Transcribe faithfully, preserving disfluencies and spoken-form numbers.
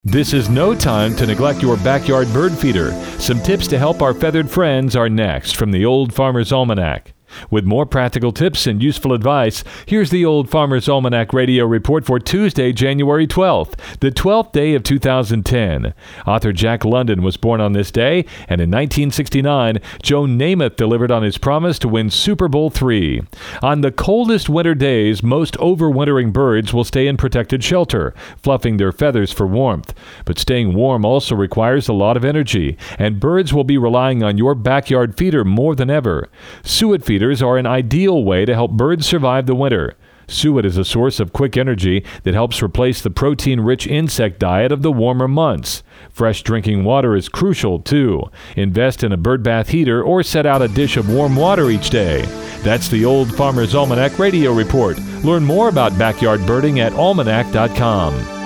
This is no time to neglect your backyard bird feeder. Some tips to help our feathered friends are next from the Old Farmer's Almanac. With more practical tips and useful advice, here's the Old Farmer's Almanac radio report for Tuesday, January twelfth, the twelfth day of two thousand ten. Author Jack London was born on this day, and in nineteen sixty-nine, Joe Namath delivered on his promise to win Super Bowl three. On the coldest winter days, most overwintering birds will stay in protected shelter, fluffing their feathers for warmth. But staying warm also requires a lot of energy, and birds will be relying on your backyard feeder more than ever. Suet feeders are an ideal way to help birds survive the winter. Suet is a source of quick energy that helps replace the protein-rich insect diet of the warmer months. Fresh drinking water is crucial, too. Invest in a bird bath heater or set out a dish of warm water each day. That's the Old Farmer's Almanac Radio Report. Learn more about backyard birding at almanac dot com.